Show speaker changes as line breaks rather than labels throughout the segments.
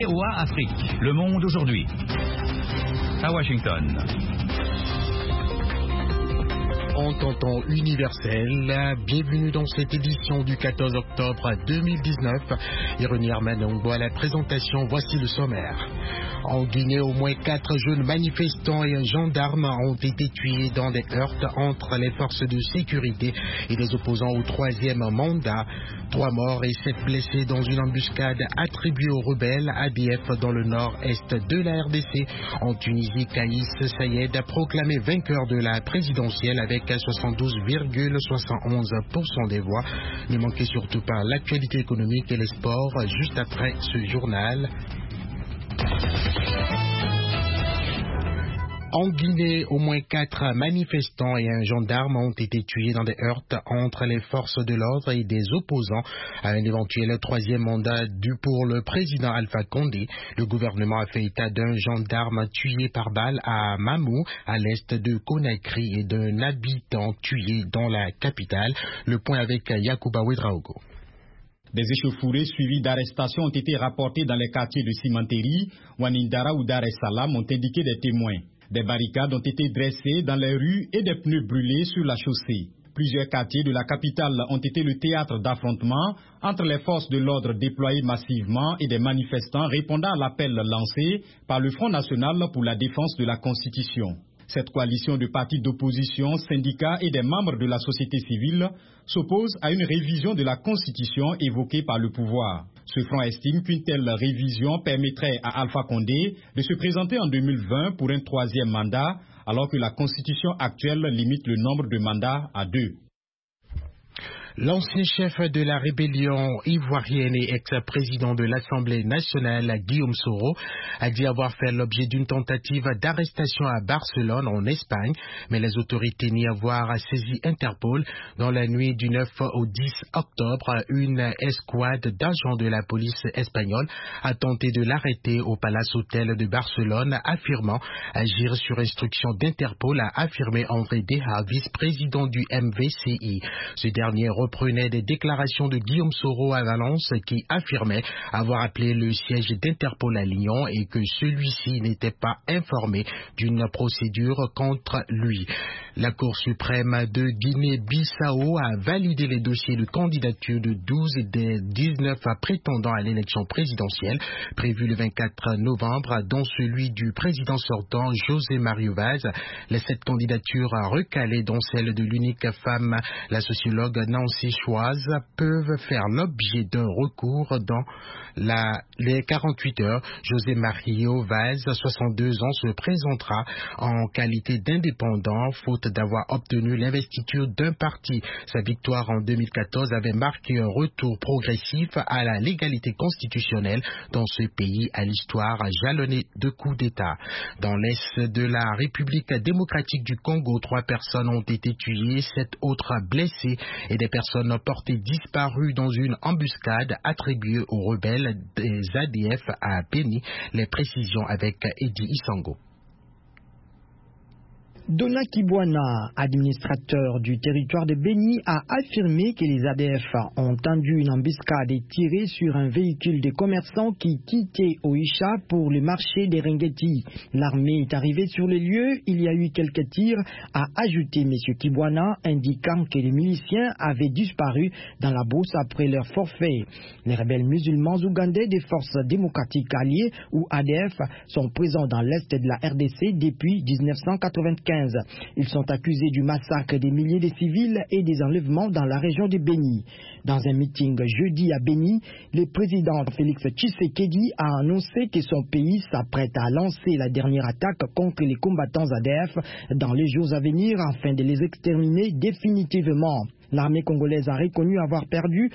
VOA Afrique, le monde aujourd'hui. À Washington.
En temps universel, bienvenue dans cette édition du 14 octobre 2019. Ironie Armanongo à la présentation, voici le sommaire. En Guinée, au moins 4 jeunes manifestants et un gendarme ont été tués dans des heurts entre les forces de sécurité et les opposants au troisième mandat. 3 morts et 7 blessés dans une embuscade attribuée aux rebelles ADF dans le nord-est de la RDC. En Tunisie, Kaïs Saïed a proclamé vainqueur de la présidentielle avec 72,71% des voix. Ne manquez surtout pas l'actualité économique et les sports juste après ce journal. En Guinée, au moins 4 manifestants et un gendarme ont été tués dans des heurts entre les forces de l'ordre et des opposants à un éventuel troisième mandat dû pour le président Alpha Condé. Le gouvernement a fait état d'un gendarme tué par balle à Mamou, à l'est de Conakry, et d'un habitant tué dans la capitale. Le point avec Yacouba Ouedraogo.
Des échauffourées suivies d'arrestations ont été rapportées dans les quartiers de Simanteri, Wanindara ou Dar es Salaam, ont indiqué des témoins. Des barricades ont été dressées dans les rues et des pneus brûlés sur la chaussée. Plusieurs quartiers de la capitale ont été le théâtre d'affrontements entre les forces de l'ordre déployées massivement et des manifestants répondant à l'appel lancé par le Front national pour la défense de la Constitution. Cette coalition de partis d'opposition, syndicats et des membres de la société civile s'oppose à une révision de la Constitution évoquée par le pouvoir. Ce front estime qu'une telle révision permettrait à Alpha Condé de se présenter en 2020 pour un troisième mandat, alors que la Constitution actuelle limite le nombre de mandats à 2.
L'ancien chef de la rébellion ivoirienne et ex-président de l'Assemblée nationale, Guillaume Soro, a dit avoir fait l'objet d'une tentative d'arrestation à Barcelone, en Espagne, mais les autorités n'y avoir saisi Interpol. Dans la nuit du 9 au 10 octobre, une escouade d'agents de la police espagnole a tenté de l'arrêter au Palace Hotel de Barcelone, affirmant agir sur instruction d'Interpol, a affirmé André Deha, vice-président du MVCI. Ce dernier reprenait des déclarations de Guillaume Soro à Valence qui affirmait avoir appelé le siège d'Interpol à Lyon et que celui-ci n'était pas informé d'une procédure contre lui. La Cour suprême de Guinée-Bissau a validé les dossiers de candidature de 12 des 19 prétendants à l'élection présidentielle prévue le 24 novembre, dont celui du président sortant José Mario Vaz. Les 7 candidatures recalées, dont celle de l'unique femme, la sociologue Nancy Choise, peuvent faire l'objet d'un recours dans les 48 heures. José Mario Vaz, 62 ans, se présentera en qualité d'indépendant, faute d'avoir obtenu l'investiture d'un parti. Sa victoire en 2014 avait marqué un retour progressif à la légalité constitutionnelle dans ce pays à l'histoire jalonnée de coups d'État. Dans l'est de la République démocratique du Congo, 3 personnes ont été tuées, 7 autres blessées et des personnes portées disparues dans une embuscade attribuée aux rebelles des ADF à Béni. Les précisions avec Eddie Isango.
Dona Kibwana, administrateur du territoire de Béni, a affirmé que les ADF ont tendu une embuscade et tiré sur un véhicule de commerçants qui quittait Oicha pour le marché des Ringeti. L'armée est arrivée sur le lieu, il y a eu quelques tirs, a ajouté M. Kibwana, indiquant que les miliciens avaient disparu dans la brousse après leur forfait. Les rebelles musulmans ougandais des forces démocratiques alliées, ou ADF, sont présents dans l'est de la RDC depuis 1995. Ils sont accusés du massacre des milliers de civils et des enlèvements dans la région de Béni. Dans un meeting jeudi à Béni, le président Félix Tshisekedi a annoncé que son pays s'apprête à lancer la dernière attaque contre les combattants ADF dans les jours à venir afin de les exterminer définitivement. L'armée congolaise a reconnu avoir perdu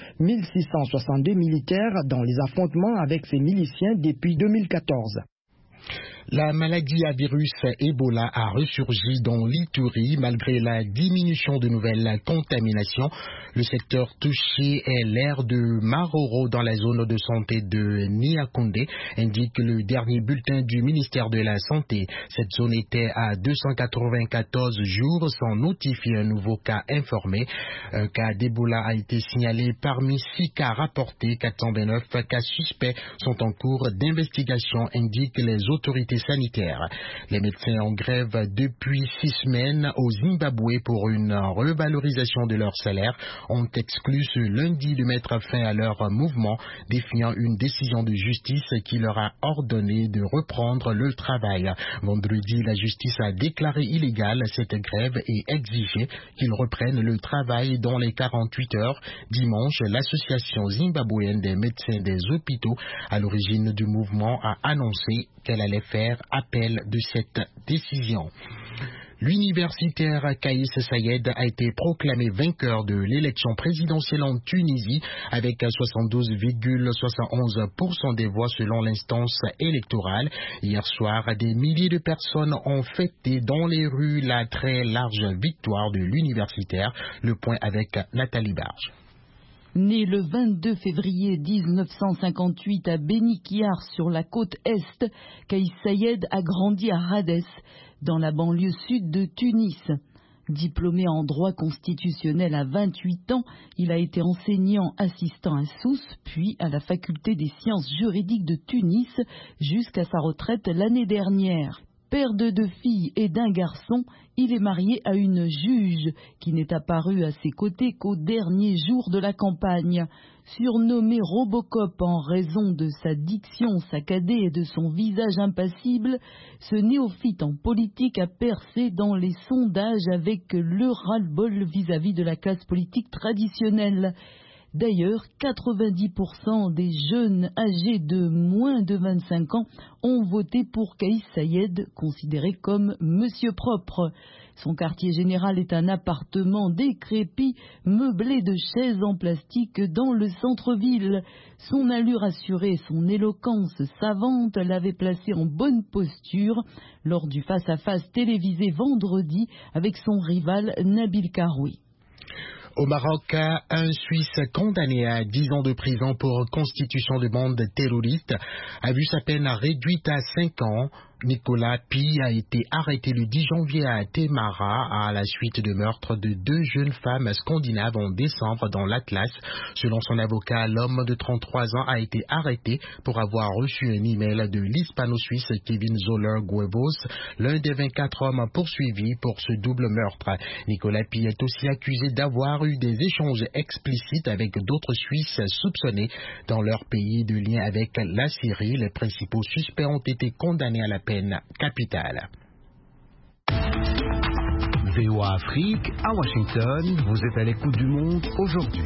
1662 militaires dans les affrontements avec ses miliciens depuis 2014.
La maladie à virus Ebola a ressurgi dans l'Ituri malgré la diminution de nouvelles contaminations. Le secteur touché est l'aire de Maroro dans la zone de santé de Niakoundé, indique le dernier bulletin du ministère de la Santé. Cette zone était à 294 jours sans notifier un nouveau cas informé. Un cas d'Ebola a été signalé parmi 6 cas rapportés. 429 cas suspects sont en cours d'investigation, indiquent les autorités sanitaires. Les médecins en grève depuis 6 semaines au Zimbabwe pour une revalorisation de leur salaire ont exclu ce lundi de mettre fin à leur mouvement, défiant une décision de justice qui leur a ordonné de reprendre le travail. Vendredi, la justice a déclaré illégale cette grève et exigé qu'ils reprennent le travail dans les 48 heures. Dimanche, l'association zimbabwéenne des médecins des hôpitaux, à l'origine du mouvement, a annoncé qu'elle allait faire appel de cette décision. L'universitaire Kaïs Sayed a été proclamé vainqueur de l'élection présidentielle en Tunisie avec 72,71% des voix selon l'instance électorale. Hier soir, des milliers de personnes ont fêté dans les rues la très large victoire de l'universitaire. Le point avec Nathalie Barge.
Né le 22 février 1958 à Beni Kiar sur la côte est, Kaïs Sayed a grandi à Rades, dans la banlieue sud de Tunis. Diplômé en droit constitutionnel à 28 ans, il a été enseignant assistant à Sousse, puis à la faculté des sciences juridiques de Tunis, jusqu'à sa retraite l'année dernière. Père de 2 filles et d'un garçon, il est marié à une juge qui n'est apparue à ses côtés qu'au dernier jour de la campagne. Surnommé Robocop en raison de sa diction saccadée et de son visage impassible, ce néophyte en politique a percé dans les sondages avec le ras-le-bol vis-à-vis de la classe politique traditionnelle. D'ailleurs, 90% des jeunes âgés de moins de 25 ans ont voté pour Kaïs Sayed, considéré comme Monsieur Propre. Son quartier général est un appartement décrépit, meublé de chaises en plastique dans le centre-ville. Son allure assurée et son éloquence savante l'avaient placé en bonne posture lors du face-à-face télévisé vendredi avec son rival Nabil Karoui.
Au Maroc, un Suisse condamné à 10 ans de prison pour constitution de bande terroriste a vu sa peine réduite à 5 ans. Nicolas Pi a été arrêté le 10 janvier à Temara à la suite de meurtres de 2 jeunes femmes scandinaves en décembre dans l'Atlas. Selon son avocat, l'homme de 33 ans a été arrêté pour avoir reçu un email de l'hispano-suisse Kevin Zoller-Guevos, l'un des 24 hommes poursuivis pour ce double meurtre. Nicolas Pi est aussi accusé d'avoir eu des échanges explicites avec d'autres Suisses soupçonnés dans leur pays de lien avec la Syrie. Les principaux suspects ont été condamnés à la peine capitale.
VOA Afrique, à Washington, vous êtes à l'écoute du monde aujourd'hui.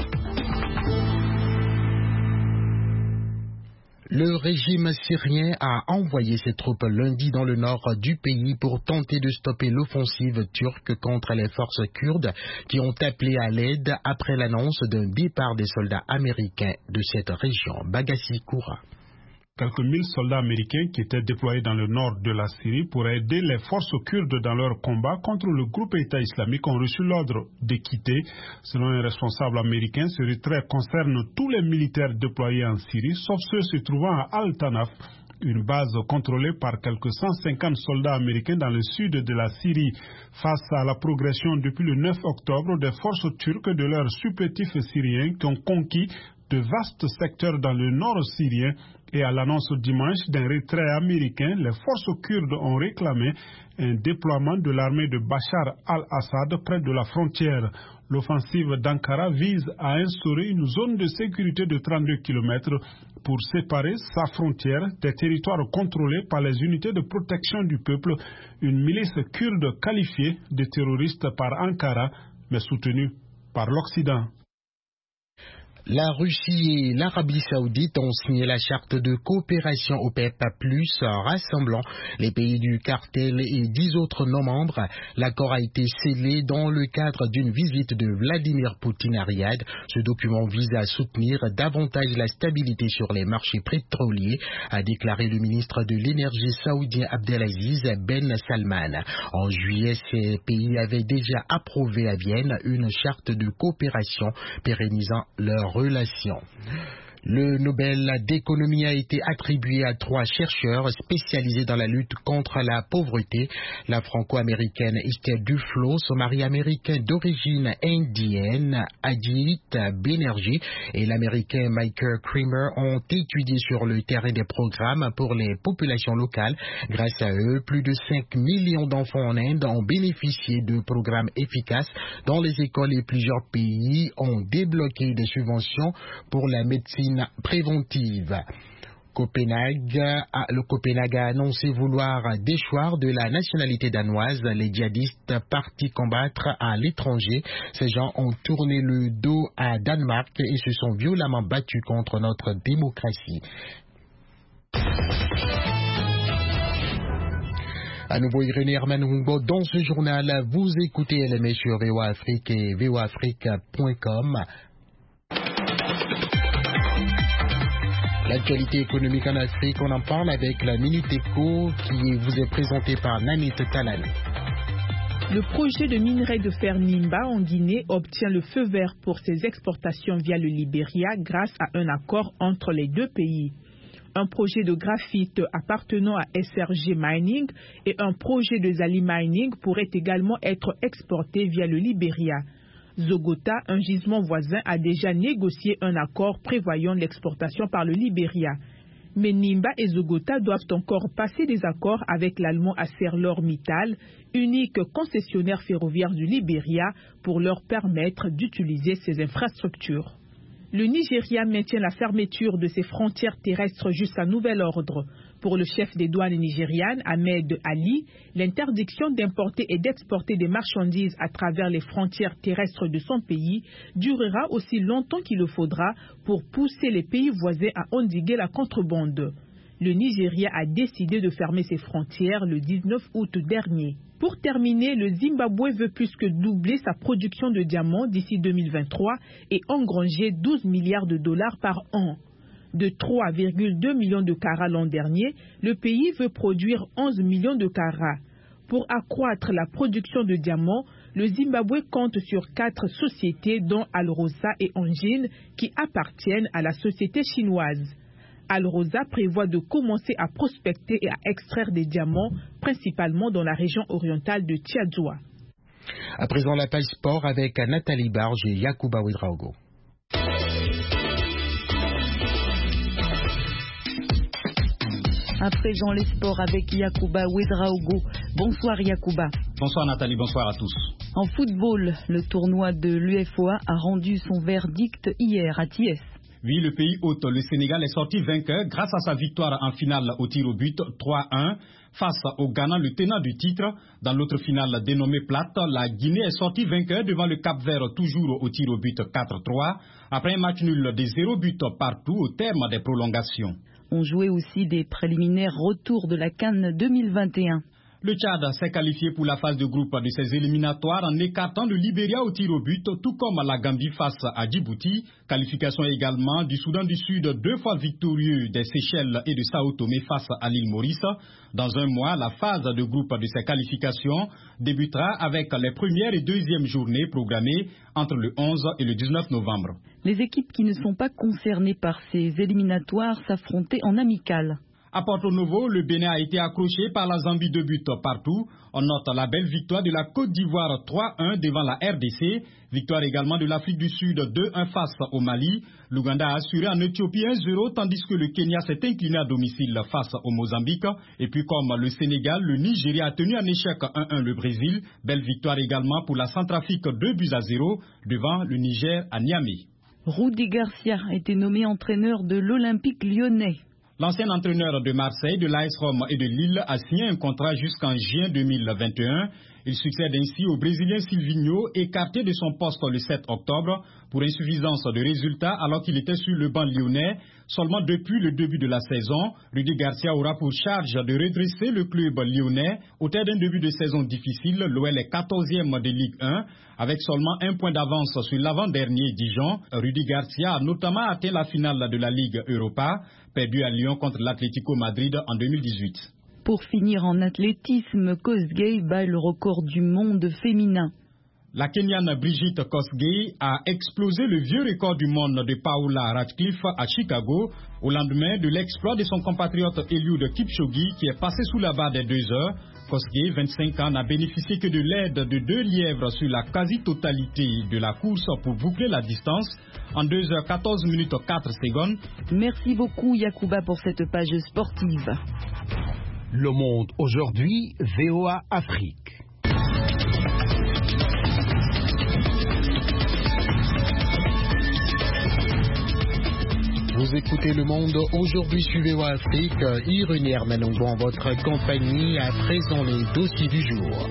Le régime syrien a envoyé ses troupes lundi dans le nord du pays pour tenter de stopper l'offensive turque contre les forces kurdes qui ont appelé à l'aide après l'annonce d'un départ des soldats américains de cette région. Bagassi Koura.
Quelques 1000 soldats américains qui étaient déployés dans le nord de la Syrie pour aider les forces kurdes dans leur combat contre le groupe État islamique ont reçu l'ordre de quitter. Selon un responsable américain, ce retrait concerne tous les militaires déployés en Syrie, sauf ceux se trouvant à Al-Tanaf, une base contrôlée par quelques 150 soldats américains dans le sud de la Syrie. Face à la progression depuis le 9 octobre des forces turques de leurs supplétifs syriens qui ont conquis de vastes secteurs dans le nord syrien, et à l'annonce dimanche d'un retrait américain, les forces kurdes ont réclamé un déploiement de l'armée de Bachar al-Assad près de la frontière. L'offensive d'Ankara vise à instaurer une zone de sécurité de 32 km pour séparer sa frontière des territoires contrôlés par les unités de protection du peuple, une milice kurde qualifiée de terroriste par Ankara, mais soutenue par l'Occident.
La Russie et l'Arabie Saoudite ont signé la charte de coopération OPEP+, rassemblant les pays du cartel et 10 autres non-membres. L'accord a été scellé dans le cadre d'une visite de Vladimir Poutine à Riyad. Ce document vise à soutenir davantage la stabilité sur les marchés pétroliers, a déclaré le ministre de l'Énergie saoudien Abdelaziz Ben Salman. En juillet, ces pays avaient déjà approuvé à Vienne une charte de coopération pérennisant leurs relations. Le Nobel d'économie a été attribué à 3 chercheurs spécialisés dans la lutte contre la pauvreté. La franco-américaine Esther Duflo, son mari américain d'origine indienne, Ajit Banerjee, et l'américain Michael Kremer ont étudié sur le terrain des programmes pour les populations locales. Grâce à eux, plus de 5 millions d'enfants en Inde ont bénéficié de programmes efficaces dans les écoles et plusieurs pays ont débloqué des subventions pour la médecine préventive. Le Copenhague a annoncé vouloir déchoir de la nationalité danoise les djihadistes partis combattre à l'étranger. Ces gens ont tourné le dos à Danemark et se sont violemment battus contre notre démocratie. À nouveau, Irénée Hermanungo dans ce journal. Vous écoutez LME sur VOA Afrique et voaafrique.com. L'actualité économique en Afrique, on en parle avec la Minute Éco qui vous est présentée par Nanit Talani.
Le projet de minerai de fer Nimba en Guinée obtient le feu vert pour ses exportations via le Libéria grâce à un accord entre les deux pays. Un projet de graphite appartenant à SRG Mining et un projet de Zali Mining pourraient également être exportés via le Libéria. Zogota, un gisement voisin, a déjà négocié un accord prévoyant l'exportation par le Libéria. Mais Nimba et Zogota doivent encore passer des accords avec l'allemand ArcelorMittal, unique concessionnaire ferroviaire du Libéria, pour leur permettre d'utiliser ces infrastructures. Le Nigeria maintient la fermeture de ses frontières terrestres jusqu'à nouvel ordre. Pour le chef des douanes nigérianes, Ahmed Ali, l'interdiction d'importer et d'exporter des marchandises à travers les frontières terrestres de son pays durera aussi longtemps qu'il le faudra pour pousser les pays voisins à endiguer la contrebande. Le Nigeria a décidé de fermer ses frontières le 19 août dernier. Pour terminer, le Zimbabwe veut plus que doubler sa production de diamants d'ici 2023 et engranger 12 milliards de dollars par an. De 3,2 millions de carats l'an dernier, le pays veut produire 11 millions de carats. Pour accroître la production de diamants, le Zimbabwe compte sur 4 sociétés dont Alrosa et Engine qui appartiennent à la société chinoise. Alrosa prévoit de commencer à prospecter et à extraire des diamants, principalement dans la région orientale de Tchadjoua.
À présent, la page sport avec Nathalie Barge et Yacouba Ouedraogo.
À présent, les sports avec Yacouba Ouedraogo. Bonsoir Yacouba.
Bonsoir Nathalie, bonsoir à tous.
En football, le tournoi de l'UFOA a rendu son verdict hier à Thiès.
Oui, le pays hôte, le Sénégal, est sorti vainqueur grâce à sa victoire en finale au tir au but 3-1 face au Ghana, le tenant du titre. Dans l'autre finale dénommée plate, la Guinée est sortie vainqueur devant le Cap-Vert toujours au tir au but 4-3 après un match nul de 0 but partout au terme des prolongations.
On jouait aussi des préliminaires retour de la CAN 2021.
Le Tchad s'est qualifié pour la phase de groupe de ses éliminatoires en écartant le Libéria au tir au but, tout comme la Gambie face à Djibouti. Qualification également du Soudan du Sud, 2 fois victorieux des Seychelles et de Sao Tomé face à l'île Maurice. Dans un mois, la phase de groupe de ces qualifications débutera avec les premières et deuxièmes journées programmées entre le 11 et le 19 novembre.
Les équipes qui ne sont pas concernées par ces éliminatoires s'affrontaient en amical.
À Porto Novo, le Bénin a été accroché par la Zambie 2 buts partout. On note la belle victoire de la Côte d'Ivoire 3-1 devant la RDC. Victoire également de l'Afrique du Sud 2-1 face au Mali. L'Ouganda a assuré en Éthiopie 1-0 tandis que le Kenya s'est incliné à domicile face au Mozambique. Et puis comme le Sénégal, le Nigeria a tenu en échec 1-1 le Brésil. Belle victoire également pour la Centrafrique 2-0 devant le Niger à Niamey.
Rudy Garcia a été nommé entraîneur de l'Olympique lyonnais.
L'ancien entraîneur de Marseille, de l'AS Rome et de Lille a signé un contrat jusqu'en juin 2021. Il succède ainsi au Brésilien Silvinho, écarté de son poste le 7 octobre pour insuffisance de résultats alors qu'il était sur le banc lyonnais. Seulement depuis le début de la saison, Rudy Garcia aura pour charge de redresser le club lyonnais. Au terme d'un début de saison difficile, l'OL est 14e de Ligue 1 avec seulement un point d'avance sur l'avant-dernier Dijon. Rudy Garcia a notamment atteint la finale de la Ligue Europa, perdu à Lyon contre l'Atlético Madrid en 2018.
Pour finir en athlétisme, Kosgei bat le record du monde féminin.
La Kenyane Brigitte Kosgei a explosé le vieux record du monde de Paula Radcliffe à Chicago au lendemain de l'exploit de son compatriote Eliud Kipchoge qui est passé sous la barre des 2 heures. Kosgei, 25 ans, n'a bénéficié que de l'aide de 2 lièvres sur la quasi-totalité de la course pour boucler la distance en 2h14 minutes 4 secondes.
Merci beaucoup Yacouba pour cette page sportive.
Le Monde aujourd'hui, VOA Afrique.
Vous écoutez Le Monde aujourd'hui sur VOA Afrique. Irénée Hermanongo en votre compagnie. À présent, les dossiers du jour.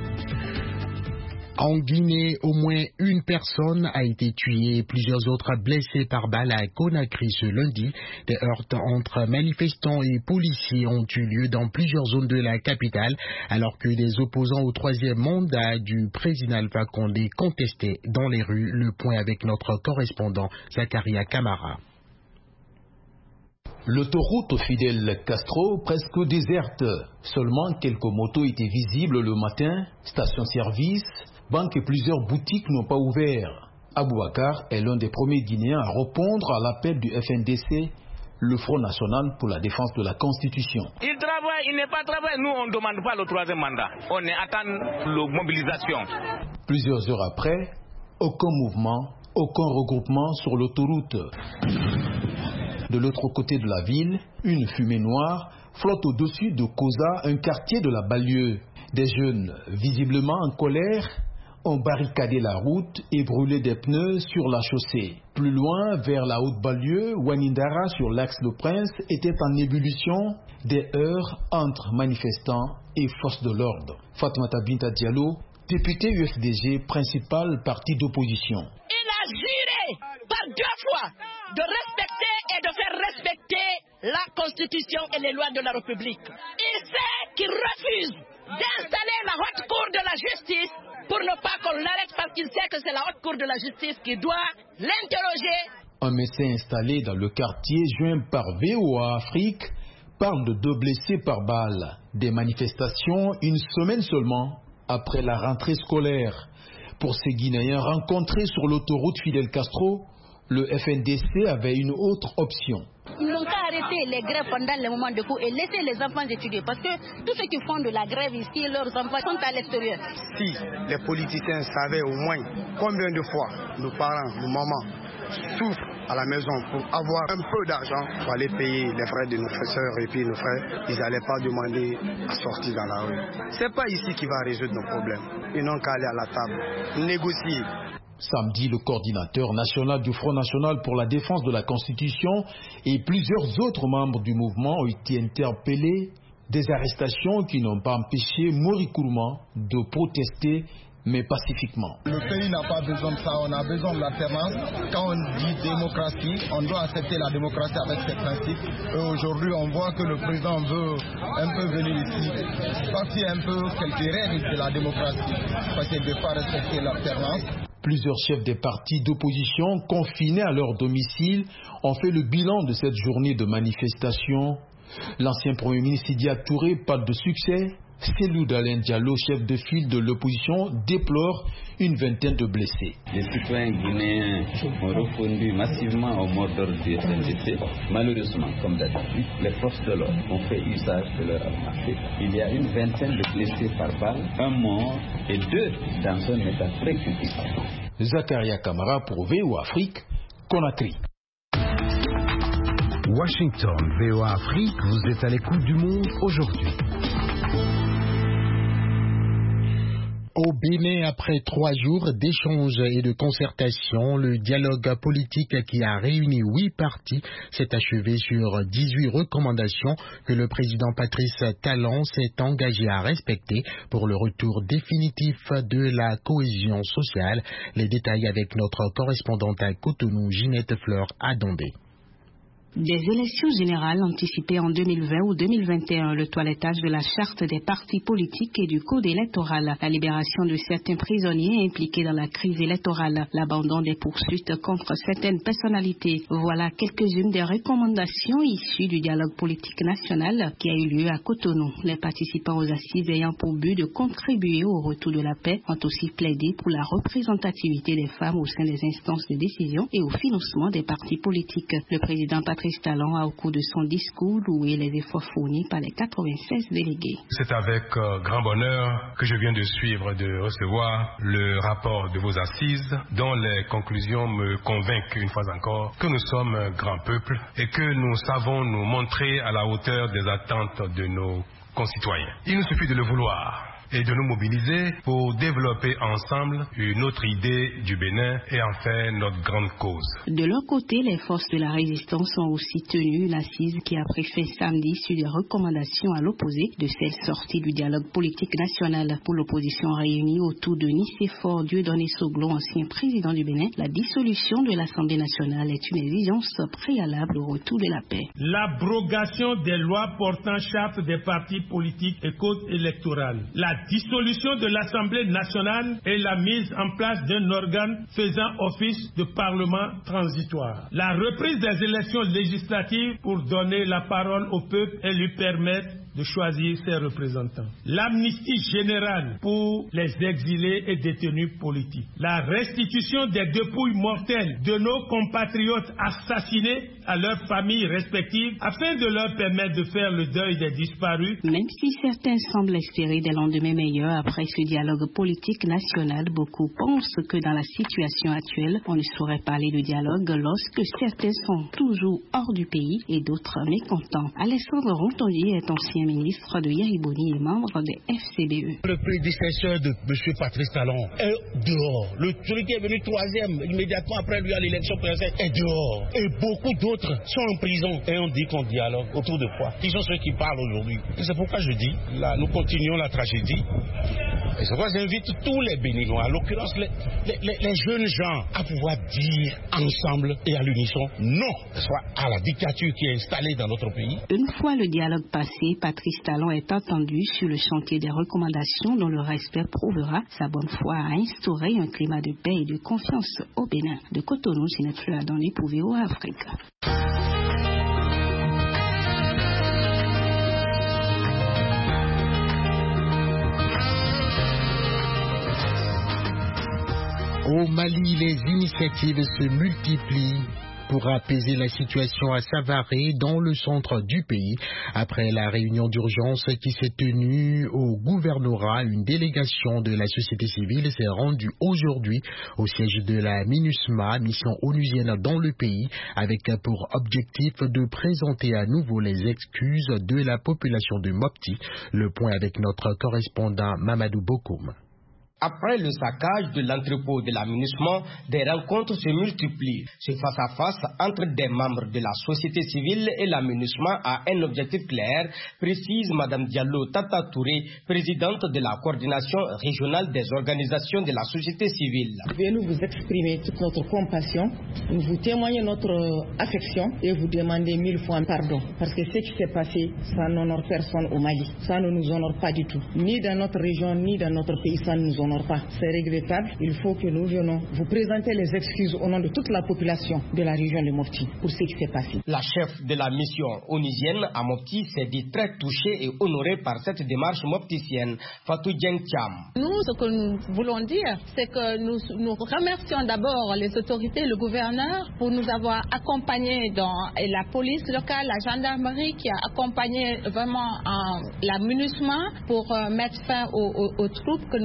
En Guinée, au moins une personne a été tuée et plusieurs autres blessés par balle à Conakry ce lundi. Des heurts entre manifestants et policiers ont eu lieu dans plusieurs zones de la capitale, alors que des opposants au 3e mandat du président Alpha Condé contestaient dans les rues. Le point avec notre correspondant Zakaria Kamara.
L'autoroute Fidel Castro presque déserte. Seulement quelques motos étaient visibles le matin. Station-service, banques et plusieurs boutiques n'ont pas ouvert. Aboubacar est l'un des premiers Guinéens à répondre à l'appel du FNDC, le Front National pour la défense de la Constitution.
Il travaille, il n'est pas travaillé. Nous, on ne demande pas le 3e mandat. On attend la mobilisation.
Plusieurs heures après, aucun mouvement, aucun regroupement sur l'autoroute. De l'autre côté de la ville, une fumée noire flotte au-dessus de Koza, un quartier de la banlieue. Des jeunes, visiblement en colère, ont barricadé la route et brûlé des pneus sur la chaussée. Plus loin, vers la haute banlieue, Wanindara sur l'axe Le Prince était en ébullition, des heurts entre manifestants et forces de l'ordre. Fatoumata Binta Diallo, députée UFDG, principal parti d'opposition.
Il a juré par 2 fois de respecter et de faire respecter la Constitution et les lois de la République. Il sait qu'il refuse d'installer la haute cour de la justice pour ne pas qu'on l'arrête parce qu'il sait que c'est la haute cour de la justice qui doit l'interroger.
Un médecin installé dans le quartier joint par VOA Afrique parle de 2 blessés par balle. Des manifestations une semaine seulement après la rentrée scolaire. Pour ces Guinéens rencontrés sur l'autoroute Fidel Castro, le FNDC avait une autre option.
Ils n'ont qu'à arrêter les grèves pendant les moments de cours et laisser les enfants étudier parce que tous ceux qui font de la grève ici, leurs enfants sont à l'extérieur.
Si les politiciens savaient au moins combien de fois nos parents, nos mamans souffrent à la maison pour avoir un peu d'argent pour aller payer les frais de nos frères et puis nos frères, ils n'allaient pas demander à sortir dans la rue. C'est pas ici qui va résoudre nos problèmes. Ils n'ont qu'à aller à la table, négocier.
Samedi, le coordinateur national du Front National pour la défense de la Constitution et plusieurs autres membres du mouvement ont été interpellés. Des arrestations qui n'ont pas empêché Mori Kourma de protester, mais pacifiquement.
Le pays n'a pas besoin de ça, on a besoin de l'alternance. Quand on dit démocratie, on doit accepter la démocratie avec ses principes. Et aujourd'hui, on voit que le président veut un peu venir ici, passer un peu quelques règles de la démocratie, parce qu'il ne veut pas respecter l'alternance.
Plusieurs chefs des partis d'opposition confinés à leur domicile ont fait le bilan de cette journée de manifestation. L'ancien Premier ministre Sidia Touré parle de succès. Cellou Dalein Diallo, chef de file de l'opposition, déplore une vingtaine de blessés.
Les citoyens guinéens ont répondu massivement au mot d'ordre du FNDC. Malheureusement, comme d'habitude, les forces de l'ordre ont fait usage de leur arme. Il y a une vingtaine de blessés par balle, 1 mort et 2 dans un état très critique.
Zakaria Kamara pour VOA Afrique, Conakry.
Washington, VOA Afrique, vous êtes à l'écoute du monde aujourd'hui.
Au Bénin, après 3 jours d'échanges et de concertation, le dialogue politique qui a réuni 8 partis s'est achevé sur 18 recommandations que le président Patrice Talon s'est engagé à respecter pour le retour définitif de la cohésion sociale. Les détails avec notre correspondante à Cotonou, Ginette Fleur Adondé.
Des élections générales anticipées en 2020 ou 2021, le toilettage de la charte des partis politiques et du code électoral, la libération de certains prisonniers impliqués dans la crise électorale, l'abandon des poursuites contre certaines personnalités. Voilà quelques-unes des recommandations issues du dialogue politique national qui a eu lieu à Cotonou. Les participants aux assises ayant pour but de contribuer au retour de la paix ont aussi plaidé pour la représentativité des femmes au sein des instances de décision et au financement des partis politiques. Le président Patrice Talon a, au cours de son discours, loué les efforts fournis par les 96 délégués.
C'est avec grand bonheur que je viens de suivre, de recevoir le rapport de vos assises, dont les conclusions me convainquent une fois encore que nous sommes un grand peuple et que nous savons nous montrer à la hauteur des attentes de nos concitoyens. Il nous suffit de le vouloir et de nous mobiliser pour développer ensemble une autre idée du Bénin et en faire notre grande cause.
De leur côté, les forces de la résistance ont aussi tenu une assise qui a pris fin samedi sur des recommandations à l'opposé de celles sorties du dialogue politique national. Pour l'opposition réunie autour de Nicéphore Dieudonné Soglo, ancien président du Bénin, la dissolution de l'Assemblée nationale est une exigence préalable au retour de la paix.
L'abrogation des lois portant charte des partis politiques et code électoral. La dissolution de l'Assemblée nationale et la mise en place d'un organe faisant office de parlement transitoire. La reprise des élections législatives pour donner la parole au peuple et lui permettre de choisir ses représentants. L'amnistie générale pour les exilés et détenus politiques. La restitution des dépouilles mortelles de nos compatriotes assassinés à leurs familles respectives afin de leur permettre de faire le deuil des disparus.
Même si certains semblent espérer des lendemains meilleurs après ce dialogue politique national, beaucoup pensent que dans la situation actuelle, on ne saurait parler de dialogue lorsque certains sont toujours hors du pays et d'autres mécontents. Alessandre Rontondier est ancien ministre de Yariboni et membre des FCBE.
Le prédécesseur de M. Patrice Talon est dehors. Celui qui est venu troisième immédiatement après lui à l'élection présidentielle est dehors. Et beaucoup d'autres sont en prison. Et on dit qu'on dialogue autour de quoi? Qui sont ceux qui parlent aujourd'hui? C'est pourquoi je dis, là, nous continuons la tragédie. Et c'est pourquoi j'invite tous les Béninois, en l'occurrence les jeunes gens, à pouvoir dire ensemble et à l'unisson non, soit à la dictature qui est installée dans notre pays.
Une fois le dialogue passé, Patrice Talon est attendu sur le chantier des recommandations dont le respect prouvera sa bonne foi à instaurer un climat de paix et de confiance au Bénin. De Cotonou, Ginette Fleur Adondé pour VOA Afrique.
Au Mali, les initiatives se multiplient pour apaiser la situation à Savaré, dans le centre du pays. Après la réunion d'urgence qui s'est tenue au gouvernorat, une délégation de la société civile s'est rendue aujourd'hui au siège de la MINUSMA, mission onusienne dans le pays, avec pour objectif de présenter à nouveau les excuses de la population de Mopti. Le point avec notre correspondant Mamadou Bokoum.
Après le saccage de l'entrepôt de la MINUSMA, des rencontres se multiplient. Ce face-à-face entre des membres de la société civile et la MINUSMA a un objectif clair, précise Mme Diallo Tata Touré, présidente de la coordination régionale des organisations de la société civile.
Nous vous exprimer toute notre compassion, nous vous témoignons notre affection et vous demander 1000 fois pardon. Parce que ce qui s'est passé, ça n'honore personne au Mali. Ça ne nous honore pas du tout. Ni dans notre région, ni dans notre pays, ça ne nous honore pas. C'est regrettable. Il faut que nous venons vous présenter les excuses au nom de toute la population de la région de Mopti pour ce qui s'est passé.
La chef de la mission onusienne à Mopti s'est dit très touchée et honorée par cette démarche mopticienne. Fatou Dieng Thiam.
Nous, ce que nous voulons dire, c'est que nous remercions d'abord les autorités, le gouverneur, pour nous avoir accompagnés dans la police locale, la gendarmerie qui a accompagné vraiment la MINUSMA pour mettre fin aux troupes que nous avions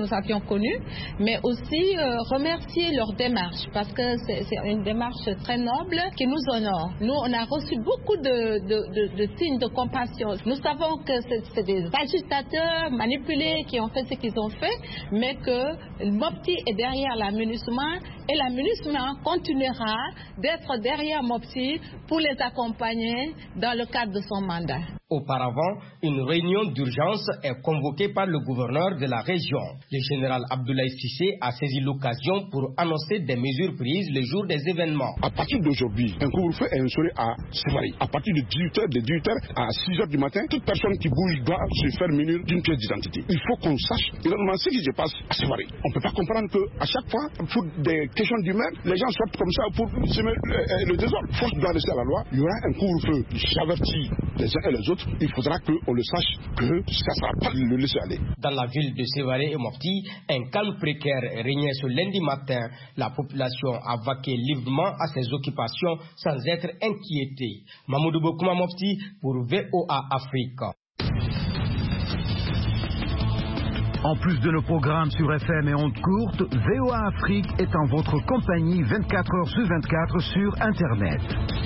inconnus, mais aussi remercier leur démarche, parce que c'est une démarche très noble qui nous honore. Nous, on a reçu beaucoup de signes de compassion. Nous savons que c'est des agitateurs manipulés qui ont fait ce qu'ils ont fait, mais que Mopti est derrière la MINUSMA et la MINUSMA continuera d'être derrière Mopti pour les accompagner dans le cadre de son mandat.
Auparavant, une réunion d'urgence est convoquée par le gouverneur de la région. Le général Abdoulaye Cissé a saisi l'occasion pour annoncer des mesures prises le jour des événements.
À partir d'aujourd'hui, un couvre-feu est instauré à Sévaré. À partir de 18h à 6h du matin, toute personne qui bouge doit se faire munir d'une pièce d'identité. Il faut qu'on sache exactement ce qui se passe à Sévaré. On ne peut pas comprendre qu'à chaque fois, pour des questions d'humains, les gens sortent comme ça pour semer le désordre. Force doit rester à la loi. Il y aura un couvre-feu. J'avertis les uns et les autres. Il faudra qu'on le sache que ça ne sera pas le laisser aller.
Dans la ville de Sévaré et Mopti, un calme précaire régnait ce lundi matin. La population a vaqué librement à ses occupations sans être inquiétée. Mamoudou Bokouma Mopti pour VOA Afrique.
En plus de nos programmes sur FM et ondes courtes, VOA Afrique est en votre compagnie 24 heures sur 24 sur Internet.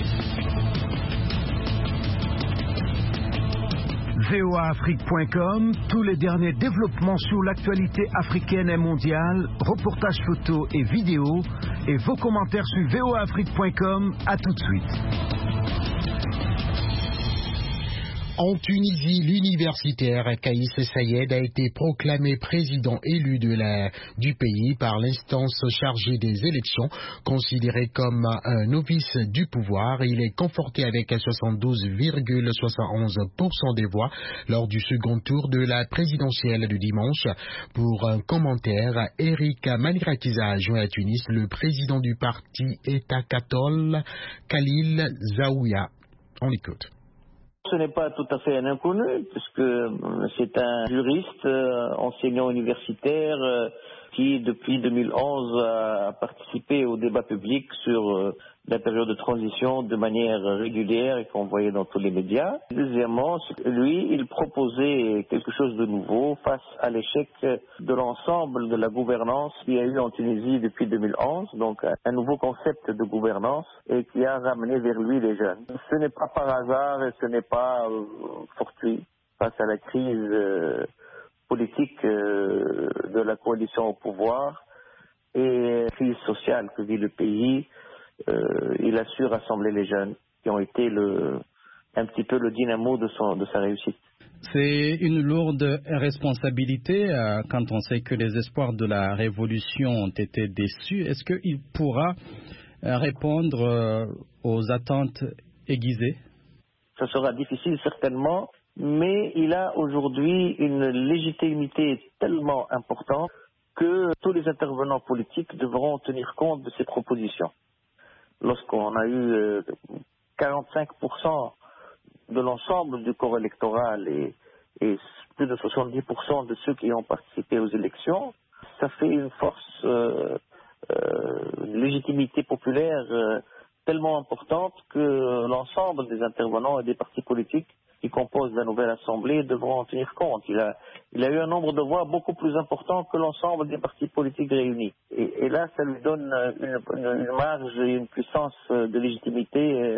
voaafrique.com, tous les derniers développements sur l'actualité africaine et mondiale, reportages photos et vidéos, et vos commentaires sur voaafrique.com. À tout de suite.
En Tunisie, l'universitaire Kaïs Sayed a été proclamé président élu du pays par l'instance chargée des élections, considéré comme un novice du pouvoir. Il est conforté avec 72,71% des voix lors du second tour de la présidentielle de dimanche. Pour un commentaire, Eric Manirakiza a joint à Tunis le président du parti État Katol, Khalil Zaouia. On écoute.
Ce n'est pas tout à fait un inconnu, puisque c'est un juriste, enseignant universitaire, qui depuis 2011 a participé au débat public sur la période de transition de manière régulière et qu'on voyait dans tous les médias. Deuxièmement, lui, il proposait quelque chose de nouveau face à l'échec de l'ensemble de la gouvernance qu'il y a eu en Tunisie depuis 2011, donc un nouveau concept de gouvernance et qui a ramené vers lui les jeunes. Ce n'est pas par hasard et ce n'est pas fortuit face à la crise politique de la coalition au pouvoir et la crise sociale que vit le pays. Il a su rassembler les jeunes qui ont été un petit peu le dynamo de sa réussite.
C'est une lourde responsabilité quand on sait que les espoirs de la révolution ont été déçus. Est-ce qu'il pourra répondre aux attentes aiguisées?
Ça sera difficile certainement, mais il a aujourd'hui une légitimité tellement importante que tous les intervenants politiques devront tenir compte de ses propositions. Lorsqu'on a eu 45% de l'ensemble du corps électoral et plus de 70% de ceux qui ont participé aux élections, ça fait une force, une légitimité populaire tellement importante que l'ensemble des intervenants et des partis politiques qui composent la nouvelle Assemblée devront en tenir compte. Il a eu un nombre de voix beaucoup plus important que l'ensemble des partis politiques réunis. Et là, ça lui donne une marge et une puissance de légitimité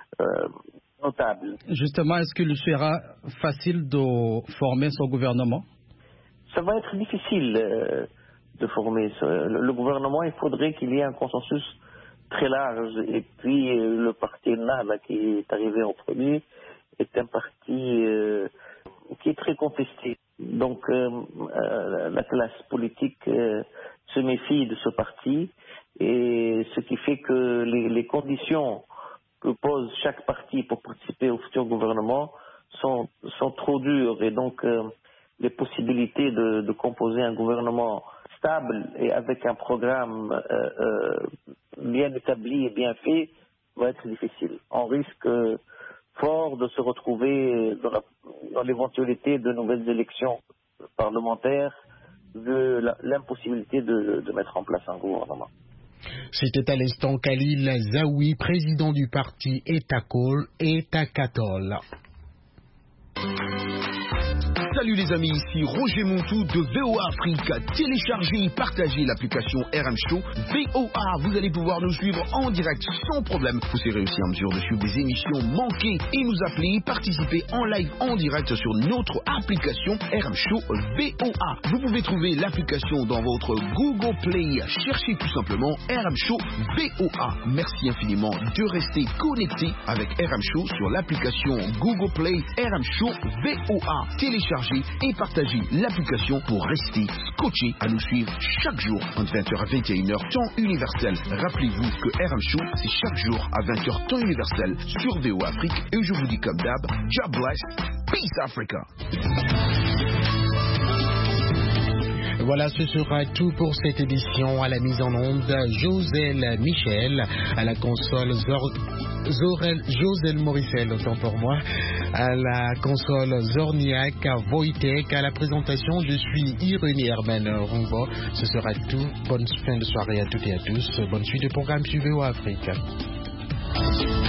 notable.
Justement, est-ce qu'il sera facile de former son gouvernement?
Ça va être difficile de former le gouvernement. Il faudrait qu'il y ait un consensus très large. Et puis, le parti Nahda qui est arrivé en premier est un parti qui est très contesté. Donc la classe politique se méfie de ce parti et ce qui fait que les conditions que pose chaque parti pour participer au futur gouvernement sont trop dures et donc les possibilités de composer un gouvernement stable et avec un programme bien établi et bien fait va être difficile. On risque fort de se retrouver dans l'éventualité de nouvelles élections parlementaires, de l'impossibilité de mettre en place un gouvernement.
C'était à l'instant Khalil Zaouia, président du parti État Katol.
Salut les amis, ici Roger Montou de VOA Afrique. Téléchargez et partagez l'application RM Show VOA. Vous allez pouvoir nous suivre en direct sans problème. Vous serez aussi en mesure de suivre des émissions manquées et nous appeler et participer en live en direct sur notre application RM Show VOA. Vous pouvez trouver l'application dans votre Google Play. Cherchez tout simplement RM Show VOA. Merci infiniment de rester connecté avec RM Show sur l'application Google Play RM Show VOA. Téléchargez et partagez l'application pour rester scotché à nous suivre chaque jour entre 20h à 21h temps universel. Rappelez-vous que RM Show c'est chaque jour à 20h temps universel sur VOA Afrique et je vous dis comme d'hab, God bless, peace Africa.
Voilà, ce sera tout pour cette édition. À la mise en onde, Joselle Michel, à la console Joselle Morissel, autant pour moi, à la console Zorniak, Wojtek, à la présentation, je suis Irénée Herman Rumbo. Ce sera tout. Bonne fin de soirée à toutes et à tous. Bonne suite de programme sur VOA Afrique.